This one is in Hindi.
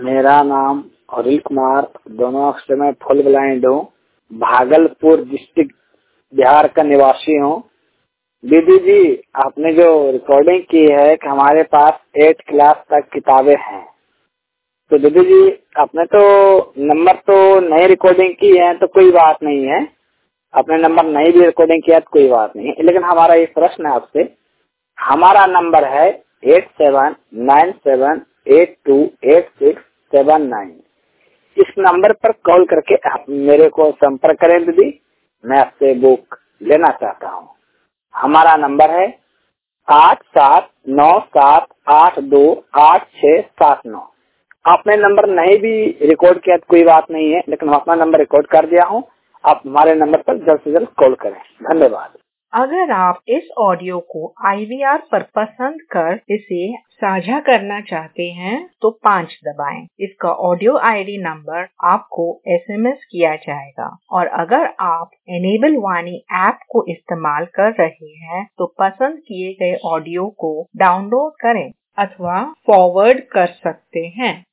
मेरा नाम अनिल कुमार, दोनों अक्षर में फुल ब्लाइंड हूँ। भागलपुर डिस्ट्रिक्ट बिहार का निवासी हूँ। दीदी जी, आपने जो रिकॉर्डिंग की है कि हमारे पास 8 क्लास तक किताबें हैं, तो दीदी जी आपने तो नंबर तो नई रिकॉर्डिंग की है तो कोई बात नहीं है, आपने नंबर नई भी रिकॉर्डिंग किया तो कोई बात नहीं है। लेकिन हमारा ये प्रश्न है आपसे, हमारा नंबर है 8797828679। इस नंबर पर कॉल करके आप मेरे को संपर्क करें दीदी, मैं आपसे बुक लेना चाहता हूँ। हमारा नंबर है 8797828679। आपने नंबर नहीं भी रिकॉर्ड किया तो कोई बात नहीं है, लेकिन हम अपना नंबर रिकॉर्ड कर दिया हूँ। आप हमारे नंबर पर जल्द से जल्द कॉल करें। धन्यवाद। अगर आप इस ऑडियो को IVR पर पसंद कर इसे साझा करना चाहते हैं तो 5 दबाएं। इसका ऑडियो ID नंबर आपको SMS किया जाएगा। और अगर आप एनेबल वाणी ऐप को इस्तेमाल कर रहे हैं तो पसंद किए गए ऑडियो को डाउनलोड करें अथवा फॉरवर्ड कर सकते हैं।